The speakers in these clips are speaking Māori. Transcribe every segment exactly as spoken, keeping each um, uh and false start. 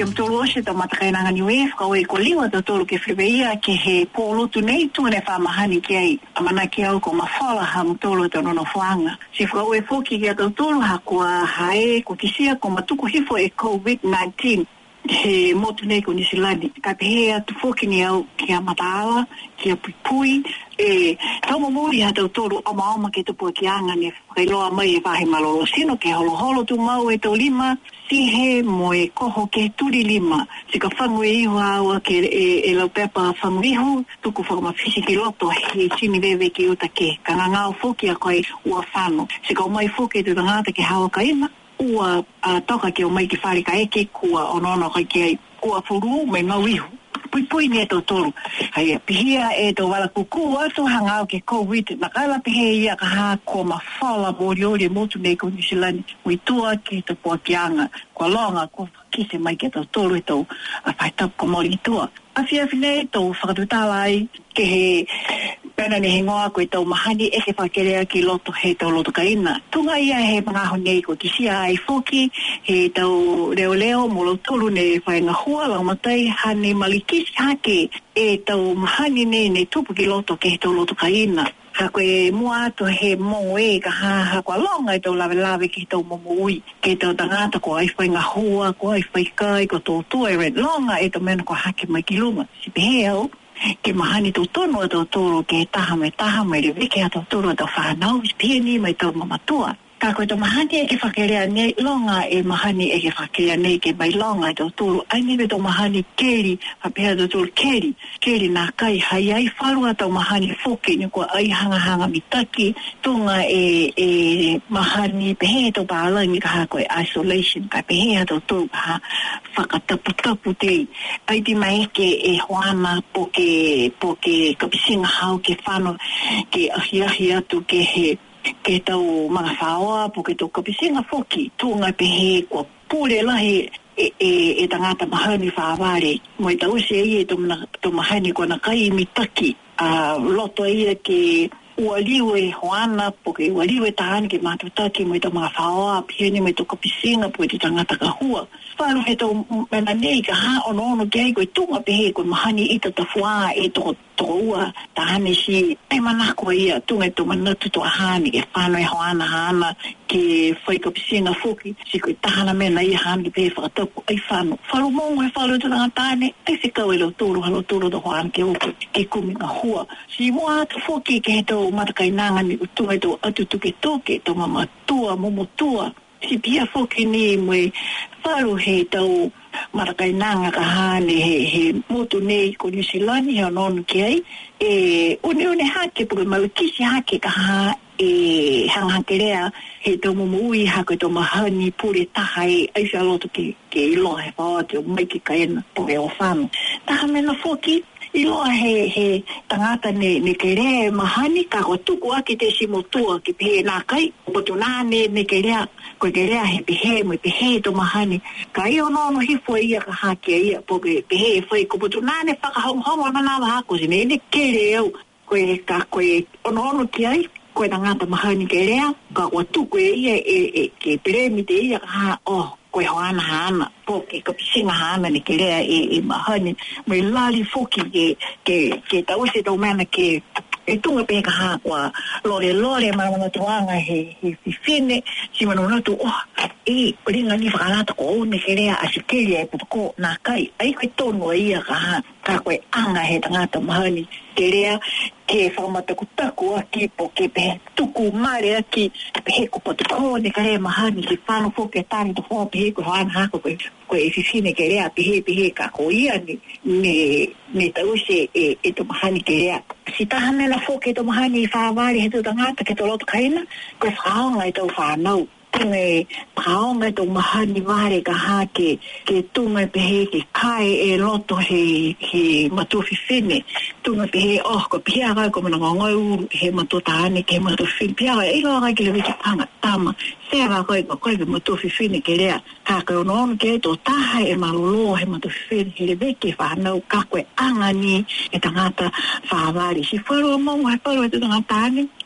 ke mtolo se ta matakaina ngani we ka we ko liwa to tolo ke freveia ke he polo tu nei tu ne fa mahani ke ai amana ke au ko mafala ha mtolo to no fuanga si fa we foki ke to tolo ha ko hae ko kisia ko matuku hifo e covid nineteen he motu nei ko nisilani ka pe atu foki ni au ke amatala ke pui e tomo muri ha to tolo o maoma ke to po ki anga ne lo mai e vai malo sino ke holo holo tu mau e to lima si he mo e koho ke turi lima si ka fangu e iwa wa ke e, e lau pepa fangu ihu tuku whakama fisi ki loto he chini vewe ki uta ke ka ngangao foki a koe ua whano si ka o mai foki tu tangata ke hawa ka ina ua uh, toka ke o mai ki whare ka eke kua onono kai ke ua furu me ngau ihu pui pui ni e tau tolu hai pihia e tau wala kuku atu hangau ke COVID na kala pihia ia ka haa ko mawhala mori ori motu nei ko nisilani uitua ke te poakianga kwa longa ko kise mai ke tau tolu e tau a whaitap ko mori itua a fia fine tau whakatutalai ke he pena ni hingoa ko e tau mahani e ke whakerea ki loto he tau loto ka ina tunga ia he mangaho nei ko kisia ai foki he tau leo leo molo tolu ne whaenga hua lang matai hane malikisi hake e tau mahani nei ne tupu ki loto ke he tau loto ka ina ha koe mua ato he mongo e ka ha kwa longa e tau lawe lawe ki tau momo ui ke tau tangata ko ai whaenga hua ko ai whaikai ko tau tua e red longa e tau mena ko hake mai ki lunga si pehe au ke mahani tau tono a tau toro ke taha mai taha mai rewe ke a tau toro a tau whanau si pehe ni mai tau mamatua ka koe tau mahani e ke whakerea nei longa e mahani e ke whakerea nei ke mai longa e tau toro ai newe tau mahani keri whapea tau toro keri keri nā kai hai ai wharua tau mahani foke ni kua ai hanga hanga mitaki tunga e e mahani pehe tau pālangi ka ha koe isolation ka pehe tau toro ha whakatapu tapu te ai ti mai ke e hoana po ke po ke kapisinga hau ke whano ke ahiahi atu ke he ke tau mga whaoa po ke tau kapisinga foki tunga pehe kua pule lahi e, e, e tangata mahani whaaware mo i tau se ie to mahani kua na kai mitaki a uh, loto ia ke ualiwe hoana po ke ualiwe tahani ke matutaki mo i tau mga whaoa piheni mo i tau kapisinga po i te tangata ka hua wharu he tau mena nei ka ha ono ono ke ai koe tunga pehe koe mahani i tau tawhua e toko toko ua tahani si e manako ia tunga i tau manatu to ahani ke whano e hoana hana ke whai kapisinga foki si koe tahana mena i hana ke pehe whakatapu ai whano wharu mongo he wharu te tangatane ai se kau e lo toro halo toro to hoana ke oku ke kuminga hua si mua atu foki ke he tau matakainanga ni tunga i tau atu tuke toke tau mamatua momotua si pia foki ni mwe wharu he tau marakainanga ka hane he, he motu nei ko nisilani he onono ki ai e une une hake puke malakisi hake ka ha e hanghakerea he tau mumui hake tau mahani pure taha e aisa loto ke, ke iloa he whaote o maiki ka ena puke o whanu taha mena foki iloa he, he tangata ne, ne kerea mahani ka ko tuku aki te simotua ki pehe nā kai potu nā ne, ne kerea koe kerea he pehe mo pehe to mahani ka i ono ono hifo ia ka hake ia poke pehe e whai ko potu nā ne whakahonghongo na nā wahako si ne ne kere au koe ka koe ono ono ki ai koe tangata mahani kerea ka ko tuku e ia e, e ke peremi te ia ka ha oh koe hoana hana, po ke kapisinga hana ni ke rea e, e mahani, mai lali foki ke, ke, ke tau se tau mana ke e tunga pe ka ha kwa lore lore mana tuanga he he fine si mana no tu oh e ringa ni whakalata ko ne ke rea asikeli e putuko na kai ai koe tono ia ka ha ka koe anga he tangata mahani ke rea ke whakamataku aki po ke pehe tuku mare aki pehe ko putuko ne ka rea mahani ki whano foke tani to whao pehe ko hoana hako koe koe e fifine ke rea pehe pehe ka ko ia ni ne ne tau se e, e to mahani ke rea si taha mena foke to mahani whaawari he tu tangata ke to loto kaina koe whaonga i tau whanau tunga paonga to mahani ware ka ha ke ke tunga pehe ke kai e loto he he matufi fine tunga pehe oh ko pia ga ko mana ngoi he matota ane ke matufi pia e lo ga ke le ki panga tama se ga ko ko ko matufi fine ke rea ka ko no ke to taha e malolo he matufi fine he le ke fa no ka ko angani e tangata fa vari si foro mo wa paro e tangata ane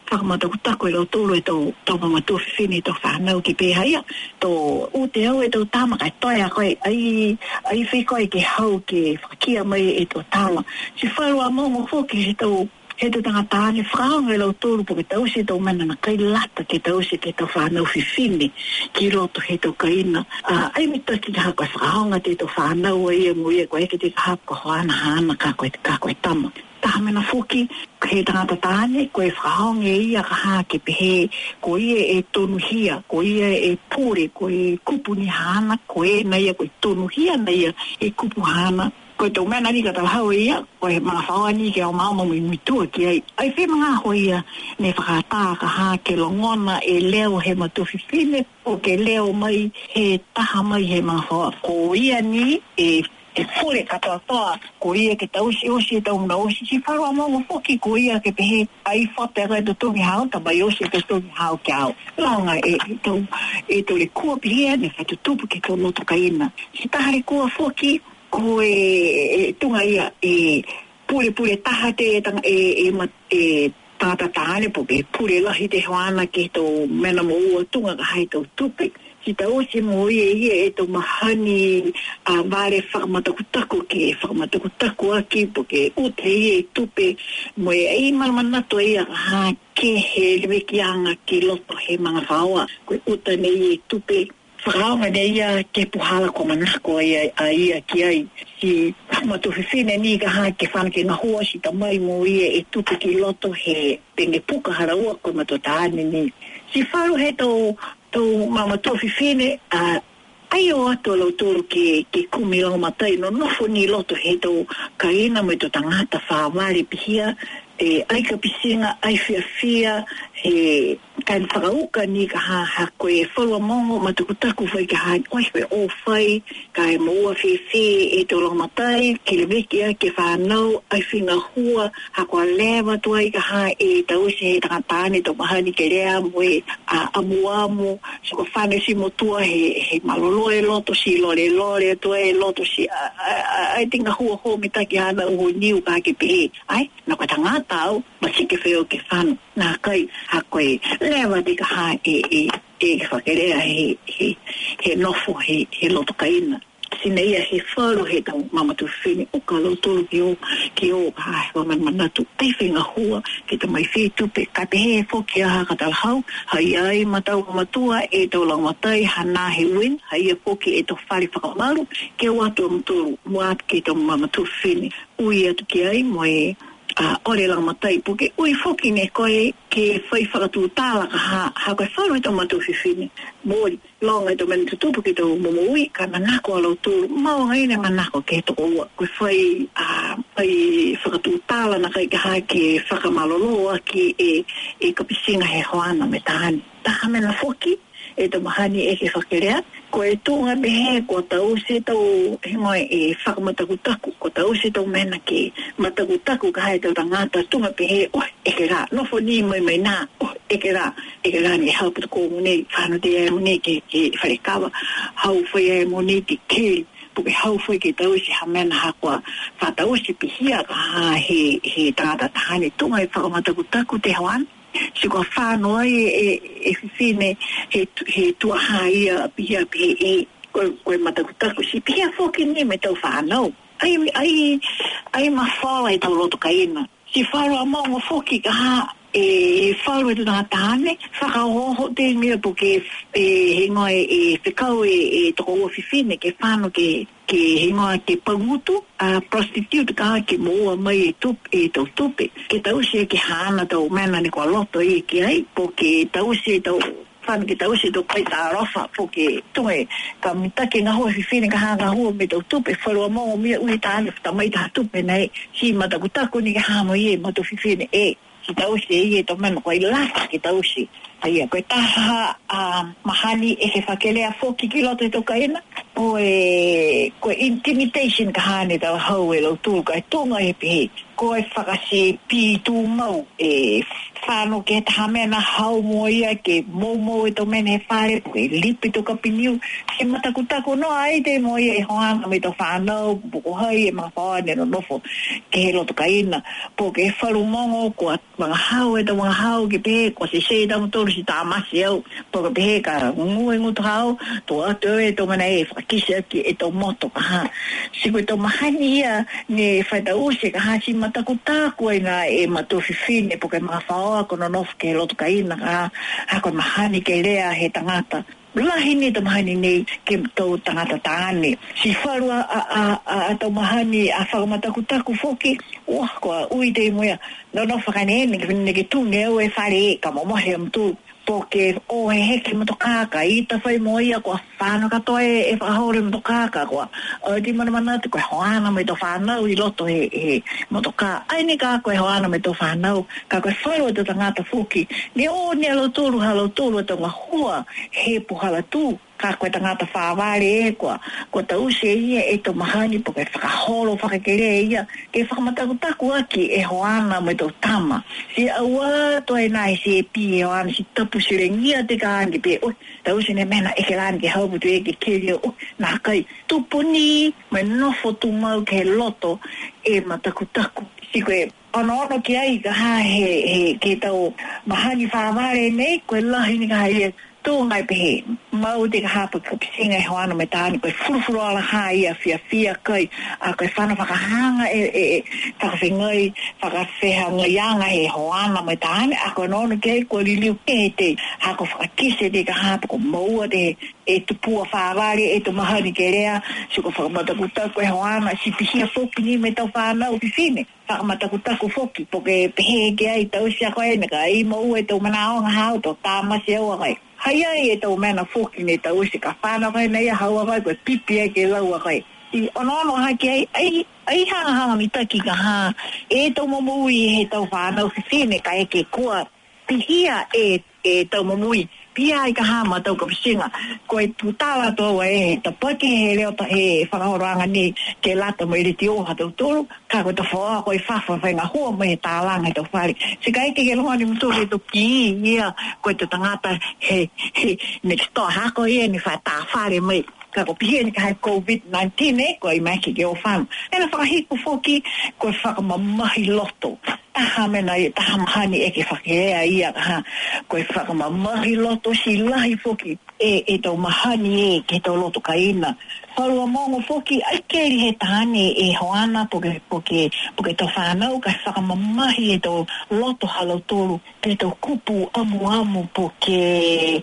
whakamatako e lo tōlu e tō tō mamatu whini tō whanau ki pēhaia tō o te au e tō tāma kai toi a koe ai ai whikoe ke hau ke whakia mai e tō tāma si wharua mōngo whoki he tō he tō tangata ane whakaonga e lo tōlu po ke tausi tō mana na kai lata ke tausi ke tō whanau whiwhini ki roto he tō kaina uh, ai mita ki ka koe whakaonga te tō whanau e ia mui e koe ke te ka hapa hoana hana ka koe, ka koe tama taha mena whoki he tangata tāne koe whakaonga e ia ka haa ke pehe ko ia e tonu hia ko ia e pōre ko e kupu ni hana ko e na ia koe tonu hia na ia e kupu hana ko tō mena ni ka tau hau ia, ko he mga whaoani ke au mauma mi mitua ki ai. Ai whi mga ho ia, ne whakatā ka hā ke longona e leo he matuwhiwhine, o ke leo mai he taha mai he mga whaoa. Ko ia ni e e whore katoa toa, ko ia ke tausi osi e tau mna osi, si wharua mongo whoki ko ia ke pehe ai whape a kai to tongi hao, ta mai osi to tongi hao ki au. Laonga e tau, e tau le kua pihia, ne whai tu tupu ke tau loto ka ina. Si tahare kua whoki, ko e tunga ia e pure pure taha te tanga e e e tata tāne po ke pure lahi te hoana ke tō mena mo ua tunga ka hai tō tupe si ta osi mo ia ia e tō mahani a vare whakamatakutaku ke whakamatakutaku aki po ke ute ia e tupe mo e ei maramanato ia ka ha ke he lewekianga ke loto he mga whaoa koe uta ne ia e tupe whakaonga ne ia ke puhala ko manako ia a ia ki ai. Si matuwhiwhine ni ka haa ke whanake na hoa si ta mai mo ia e tupu ki loto he penge puka haraua ko matotaane ni. Si wharu he tō tō mamatuwhiwhine a ai o ato lau tōru ke, ke kumi lau matai no nofo ni loto he tō kaina mo i tō tangata whaawari pihia e ai ka pisinga ai fia fia he kai whakauka ni ka ha ha koe whalua mongo matukutaku whai ka ha oi koe o whai kai moua whi whi e tō matai ke le wekia ke whanau ai whinga hua ha koa lewa tuai ka ha e tausi he tangatane tō mahani ke rea mo e a amu amu so ko whane si motua he, he maloloe loto si lore lore tuai loto si ai tinga hua ho me taki hana uho niu ka ke pehe ai na koe tangata au masike wheo ke whanu nā kai ha koe lewa di ka ha e e e whakerea he he he nofo he he loto kaina sina ia he wharu he tau mamatu whini o ka lautoro ki o ki o ha he waman manatu ai whinga hua ke ta mai whi tupe ka te he whoki aha ka talhau hai ai matau matua e tau lau matai hana he win hai e whoki e tau whari whakamaru ke watu amatoru muat ke tau mamatu whini ui atu ki ai mo e a uh, ore lang matai puke ui foki ne koe ke whai whakatu tāla ka ha ha koe wharu e tau matu whiwhine mori longa e tau mena tutupu ke tau momo ui ka manako alau tūru mau ngai ne manako ke tau ua koe whai a whai whakatu tāla na kai ka ha ke whakamaloloa ki e e kapisinga he hoana me tahani taha mena foki e tau mahani e ke whakerea ko e tūnga mehe ko tau se tau he mai e whakamatakutaku ko tau se tau mena ke matakutaku ka hae tau tangata tūnga pehe oh e ke rā nofo ni mai mai nā oh e ke rā e ke rā ni hauputa ko mune whanu te e mune ke ke wharekawa hau whai e mune ke keri puke hau whai ke tau se ha mena ha kua whatau se pihia ka ha he he tangata tahane tūnga e whakamatakutaku te hawan si ko whāno ai e, e whiwhine he, he tuaha ia pihia pihe e koe, koe matakutaku si pihia whoki ni me tau whānau ai, ai, ai ma whala i tau loto ka ina si whāroa maunga whoki ka ha e wharu e tu nga tāne whakahoho te mea po ke e, he ngai e whikau e, e toko ua whiwhine ke whāno ke ke he ngai ke pangutu a prostitute ka ke moa mai e tup e tau tupe ke tausi e ke hana tau mena ni kua loto e ke ai po ke tausi e tau whāna ke tausi e tau pai tā rofa po ke tunge ka mitake ngā hua whiwhine ka hanga hua me tau tupe wharua mongo mea ui tāne tamai tā tupe nei si matakutaku ni ke hamo i e matu whiwhine e ki tausi e e tau mena koe lasa ki tausi aia koe taha a mahani e he whakelea whoki ki loto e tau kaina o e koe intimidation ka hane tau hau e lau tūru kai tōnga e pehe ko e whakase pi tū mau e whāno ke tahamena hau mo ia ke mou mou e tō mene he whare po e lipi tō kapiniu ke matakutako no ai te mo ia e hoanga me tō whānau poko hai e mga whaoa nero nofo ke he loto kaina po ke wharu mongo ko a mga hau e tō mga hau ke pehe ko se se tamu tōru si tā masi au po ke pehe ka ngue ngutu hau tō atu e tō mana e whakise aki e tō moto ka ha siku e tō mahani ia ne whaita use ka ha si matakutako e ngā e matowhiwhine po ke mga whaoa kono nofu ke loto kaina ka ha koe mahani ke lea he tangata lahi ni tō mahani nei ke tō tangata tāne si wharu a, a, a, a tō mahani a whakamatakutaku whoki wah koa ui te moia no no whakanene ke whine ke tūne au e whare e ka momohe am tū po ke o he heke motokaka i ta whai moia koa whāna katoa e, e whahore motokaka koa o di mana mana te koe hoana me tō whānau i loto he, he motoka ai ni ka koe hoana me tō whānau ka koe wharu e tō tangata whoki ni o ni alo tōru halo tōru e tō ngā hua he puhala tū ka koe tangata whāware e koa ko ta use ia e tō mahani po ke whakaholo whakakere ia ke whakamatakutaku aki e hoana me tō tama si aua to e nai se pi e hoana si tapu sirengia te ka angi pe oi ta use ne mena e ke lani ke hauputu e ke kiri o nā kai tupuni me nofo tu mau ke loto e matakutaku si koe ono ono ki ai ka ha he, he ke tau mahani whāware nei koe lahi ni ka hai tō ngai pehe, mau te ka hapa ka pisinga e hoana me tāni, koe furufuru ala ha ia fia fia kai, a koe whana whakahanga e, e, e whakawhengai, whakawheha ngaianga he hoana me tāni, a koe nono kei, koe liliu ke te, a koe whakakise te ka hapa ko maua te, e tupua whāwari, e tu mahani ke rea, si ko whakamatagutaku e hoana, si pihia whoki ni me tau whānau ki whine, whakamatagutaku whoki, po ke pehe ke ai tau sia koe, neka i maua e tau manaonga hao, tau tāmasi au akai. Hai ai e tau mena whoki ne tau si ka whāna kai nei a haua kai koe pipi e ke laua kai. I ono ono haki ai, ai, ai hanga hanga mitaki ka ha, e tau mamui he tau whānau si whine ka e ke kua, pihia e, e tau mamui, pia ai ka hama tau ka pisinga, koe putala tōua e, ta pake he leo ta he whakahoranga ni ke lata mo iriti oha tau tōru, ka koe ta whaoa koe whawha whainga hua mo he tālanga tau whare. Se ka eke ke loha ni mtore to ki ia, koe te tangata he, he, next to hako ia ni wha tā whare mai. Ka ko pihia ni ka hai COVID nineteen e, koe i maki ke o whanu. Ena whakahiku whoki, koe whakamamahi loto. Taha mena i taha mahani e ke whakea ia ha. Koe whakamamahi loto si lahi whoki e, e tau mahani e ke tau loto kaina. Wharua mongo whoki, ai keri he tahane e hoana poke, poke, poke tau whanau ka whakamamahi e tau loto halau toru ke tau kupu amu amu poke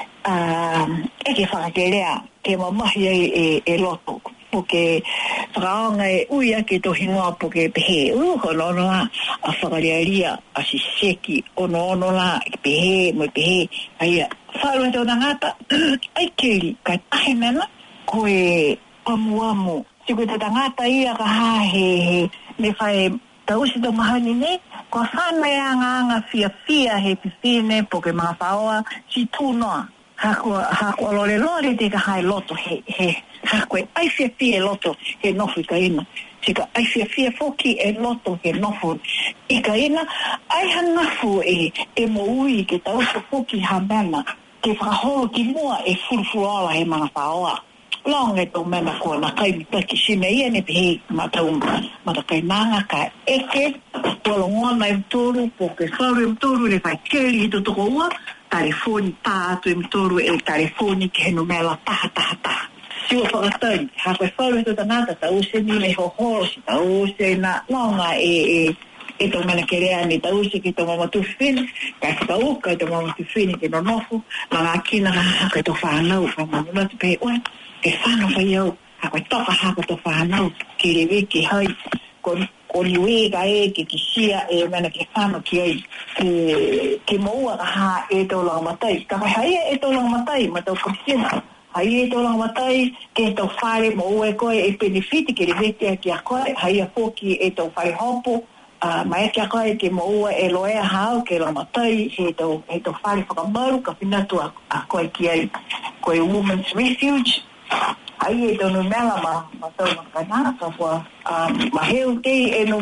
uh, e ke whakakerea ke mamahi e, e, e loto. Poke whakaonga e uia ke to hingoa poke pehe. Uh, ono ono la a whakariaria a si seki. Ono ono la pehe, mo pehe. Aia, wharu e tau tangata, ai keri, kai tahe mena, koe amu amu. Si koe te tangata ia ka ha he he, me whae tausi tau mahani ne, koa whana e anga anga fia fia he pipine poke mga whaoa, si tūnoa. Hako hako lore lore te ka hai loto he he hako ai fia fia loto he nofu ka ina tika ai fia fia foki e loto he nofu i ka ina ai hanafu e e moui ke tau foki habana ke whakahoro ki mua e furufuala he mga whaoa long e tau mena ko na kai mitaki sine ia ne pehe matau matakai nanga ka eke polongona e mtoru poke wharu e mtoru ne whai keri hito toko ua telefoni tātu e mtoru e telefoni ke henu mela taha taha taha. Siwa whakatari, hako e wharu e tō nata, ta use ni me hohoro si, ta use na longa e, e, e tō mana kerea ni, ta use ki tō mama tuwhini, kai whakauka e tō mama tuwhini ke nonofu, ma ngā kina hako e tō whanau, ka mamuna tu pe, oe, e whanau whai au, hako e toka hako tō whanau, ki rewe ki hai, ko ko niwe ka e ke kisia e mana ke whanau ki ai, ke, ke moua ka ha e tō langa matai, ka hai e tō langa matai, ma tō kapsina, hai e tō langa matai, ke tō whare moua e koe e benefiti ke rewe ki a koe, hai a fōki e tō whare hopo, uh, mai ki a koe ke moua e loea hao ke langa matai, he tō, he tō whare whakamaru, ka pinatu a, a koe ki ai, koe Women's Refuge, ai e tō numela ma, ma tau ma kanaka, kua, um, ma heu kei e numela,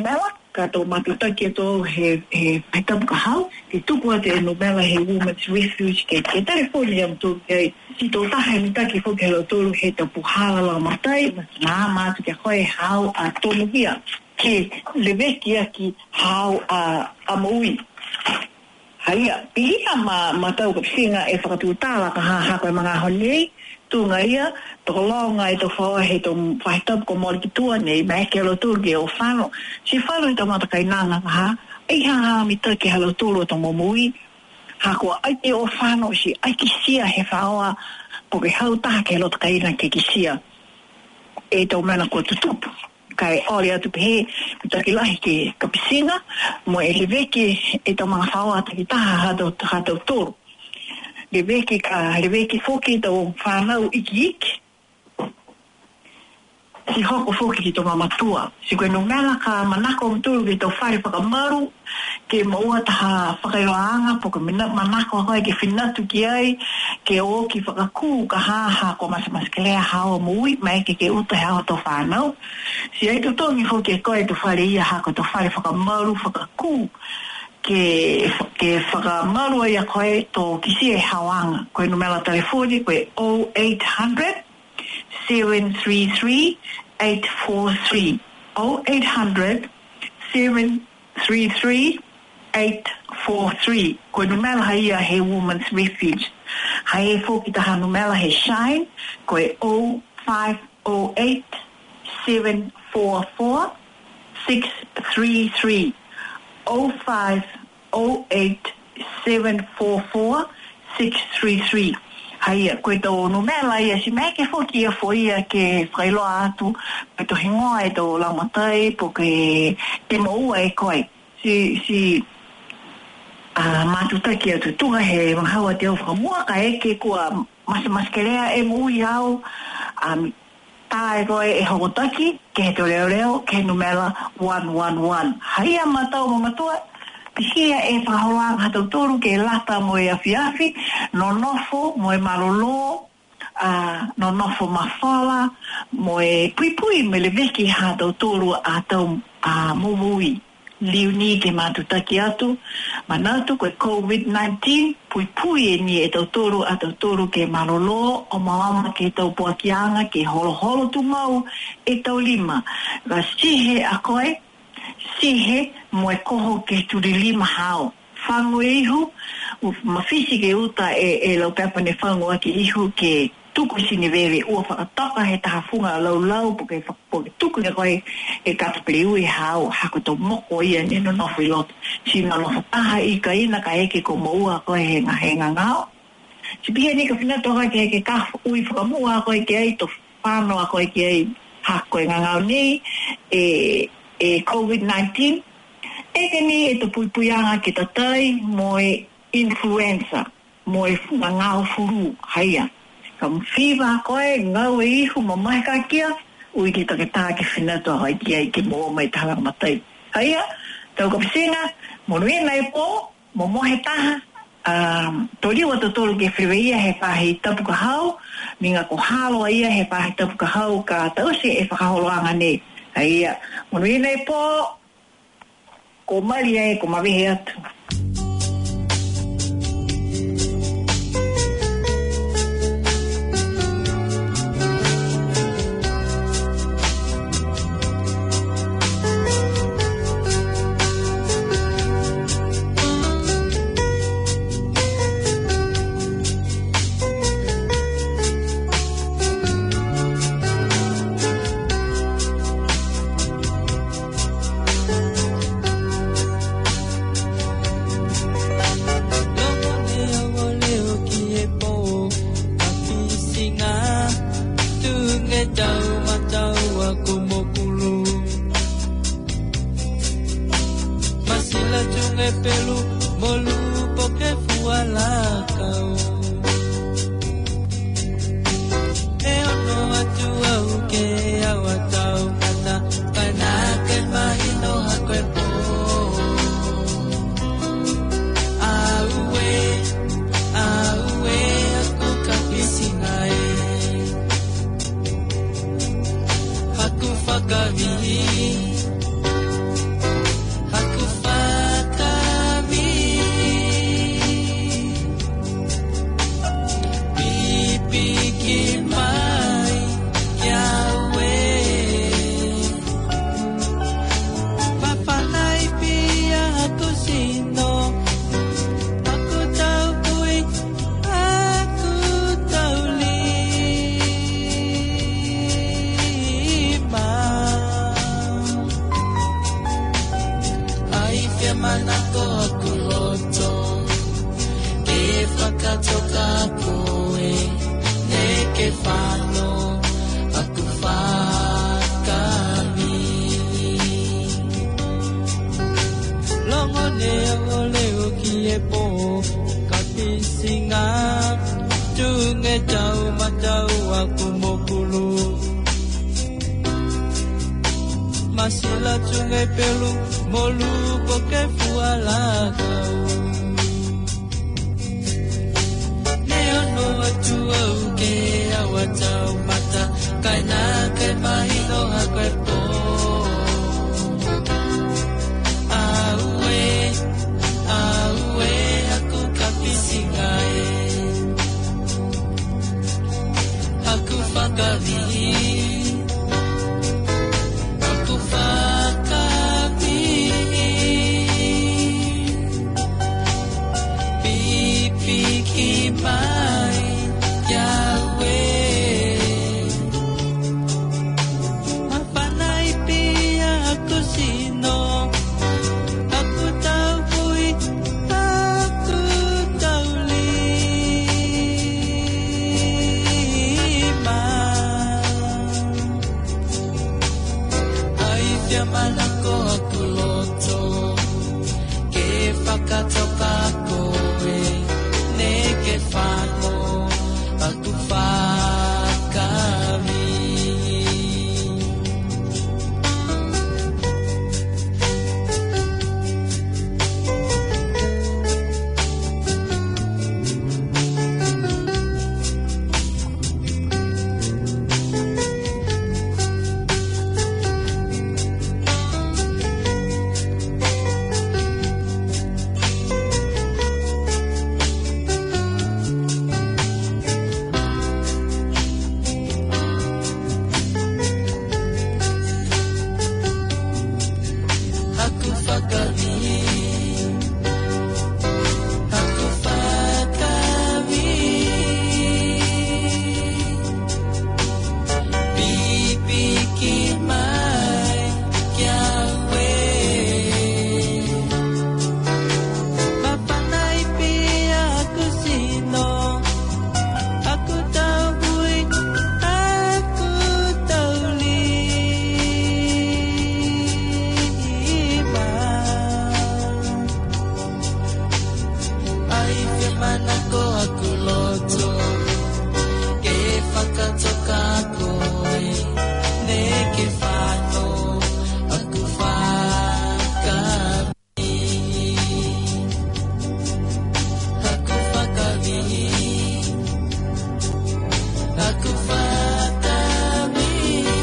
kato matutaki to he he paitam ka hau ki tuku ate no mela he women's refuge ke ke telefoni am tu ke si to ta he mitaki fo ke lo tolu he te puhala la matai na ma tu ke hoi hau a tonu kia ke leveki aki hau a a moi haia pia ma matau ka singa e whakatutala ka ha ha koe mga honei tunga ia to longa e to fo he to faitab ko mori tua nei mai ke lo turge o fano si fano to mata kai nanga ha ai ha ha mi to ke halo tulu to momui ha ko ai te o fano si ai ki sia he faoa po ke hau ta ke lo kai na ke ki sia e to mena ko tutupu kai ori atu pe mi to ki lahi ke ka pisinga mo e leveki e to mga faoa ta ki ta ha do ha do tulu leveki ka leveki foki to whanau iki iki si hoko foki ki to mamatua si koe no mela ka manako mtulu ki to whare whakamaru ke maua taha whakairoanga po ka manako hoi ke whinatu ki ai ke o ki whakaku ka haha ko masamaskelea hawa mui mai ke ke uta hawa to whanau si ai to tongi foki e koe to whare ia hako to whare whakamaru whakaku ke ke whakamaru ia koe to kisi e hawanga koe numela telefoni koe oh eight hundred seven three three eight four three oh eight hundred seven three three eight four three koe numela haia he women's refuge hae foki taha numela he shine koe oh five oh eight seven four four six three three oh five oh eight seven four four six three three Haia, koe tō numela ia si mea ke whoki ia fo ia ke whailoa atu koe tō hingoa e tō laumatai po ke te maua e koe si si uh, mātutaki atu tunga he mahaua te au whakamua ka eke kua masamaskelea e mui au um, tā e koe e hokotaki ke he tō leo leo ke numela one one one haia matau mamatua Pisia e whahauanga hatau toru ke lata mo e afiafi, no nofo, mo e malolo, uh, no nofo mawhala, mo e puipui me le veki hatau toru a tau uh, mumui. Liuni ke mātutaki atu, manatu koe COVID nineteen, puipui e ni e tau toru a tau toru ke malolo, o mawama ke tau puakianga, ke holo holo tu mau, e tau lima. Ga sihe a koe, sihe mo e koho ke turi lima hao. Whangu e ihu, mawhisi ke uta e, e lau pepa ne whangu ake ihu ke tuku sini wewe ua whakataka he taha funga lau lau po ke whakapoke tuku ne koe e katapere ui hao hako tau moko ia ne no nofu i loto. Si ma nofu taha i ka ina ka eke ko moua koe he nga he nga ngao. Si pia ni ka whinatoka ke ke kafu ui whakamua koe ke ai to whanoa koe ke ai hako e nga ngao ni e e COVID nineteen. Eke ni e to puipuianga ke tatai mo e influenza, mo e nga ngao furu, haia. Kam fiva koe, ngau e ihu, ma mai ka kia, ui ki take tā ke whinatoa hoi ki ai ke mo mai taha matai. Haia, tau ka pisinga, mo nui nei po, mo mohe taha, um, toriwa to tolu ke whiweia he pahi tapu ka hau, minga ko haloa ia he pahi tapu ka hau ka tausi e whakaholoanga ne. Haia, mo nui nei po, ko mari e ko mawehe atu. mana ko aku loto ke whakatoka koe ne ke whano aku whakami longo ne o leo ki e po ka pisinga tunge tau matau aku mokulu masila tunge pelu molu koke fuala kau neono atu au ke awatau mata kaina ke mahino hakwe po aue aue aku kapisingae aku whakari aku whakari pipi ki mai Yahweh mapanay pia aku sino aku tahu hui aku tahu lima ai fiaman ako aku loto ke whakatoka koe ne ke whano aku whakami aku whakami aku whakami pipi ki mai Yahweh mapanay pia aku sino aku tahu hui aku tahu lima ai fiaman ako aku loto ke whakatoka koe ne ke whano aku whakami aku whakami aku whakami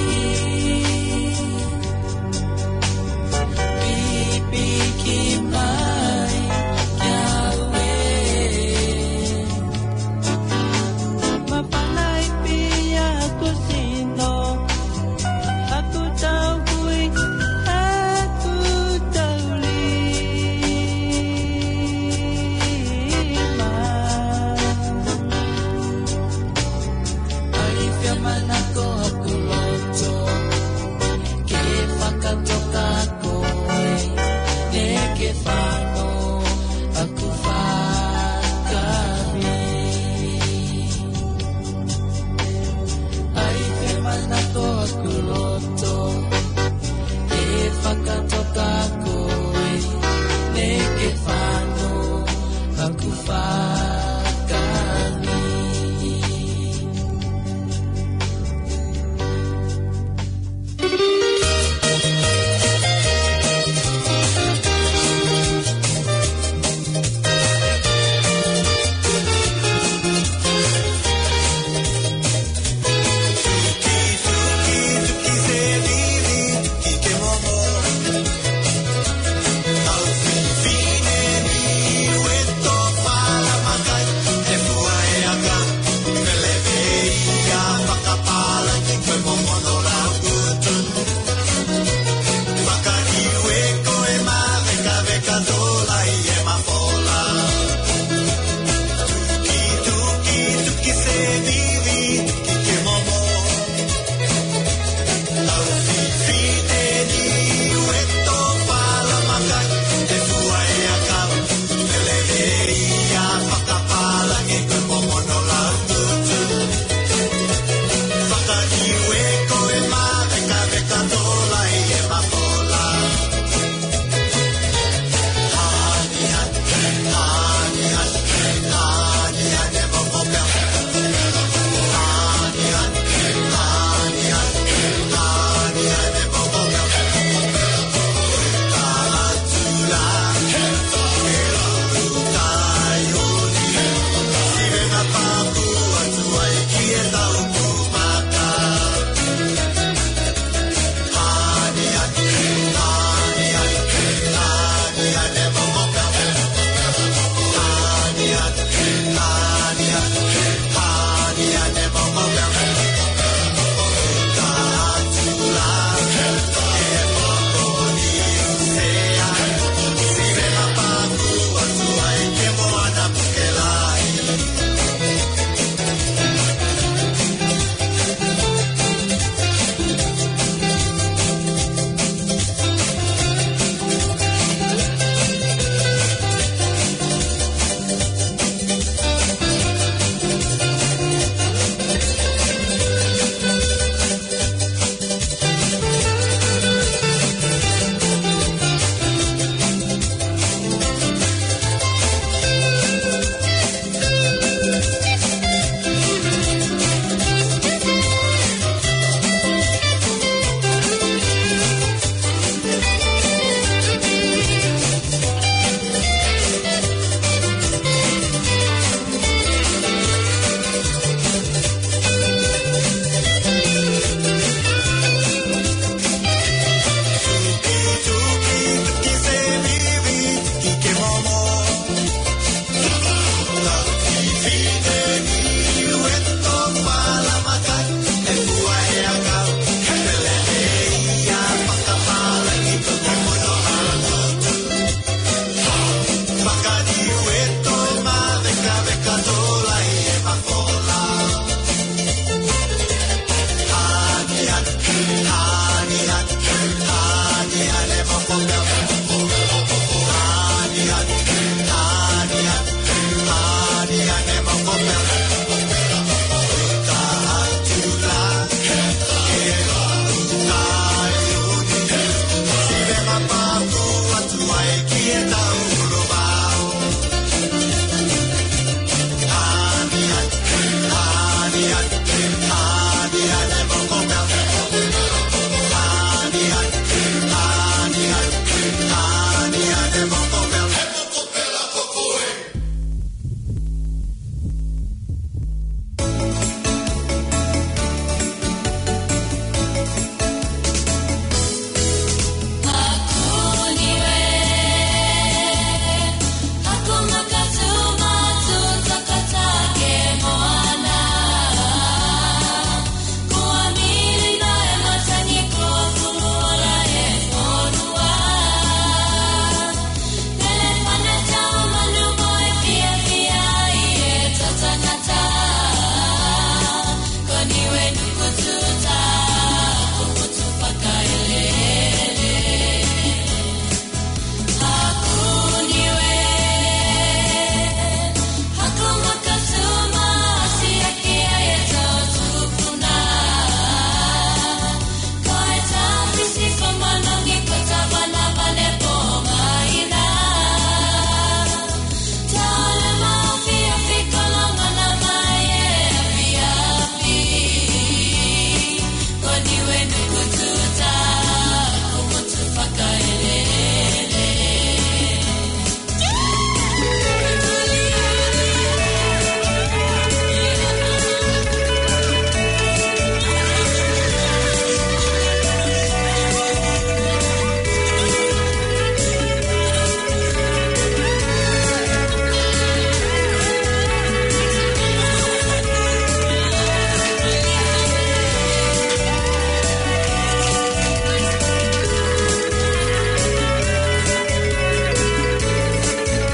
pipi ki mai Yahweh mapanay pia aku sino aku tahu hui aku tahu lima ai fiaman ako aku loto ke whakatoka koe ne ke whano aku whakami ai fiaman ako aku loto ke whakatoka koe ne ke whano aku whakami te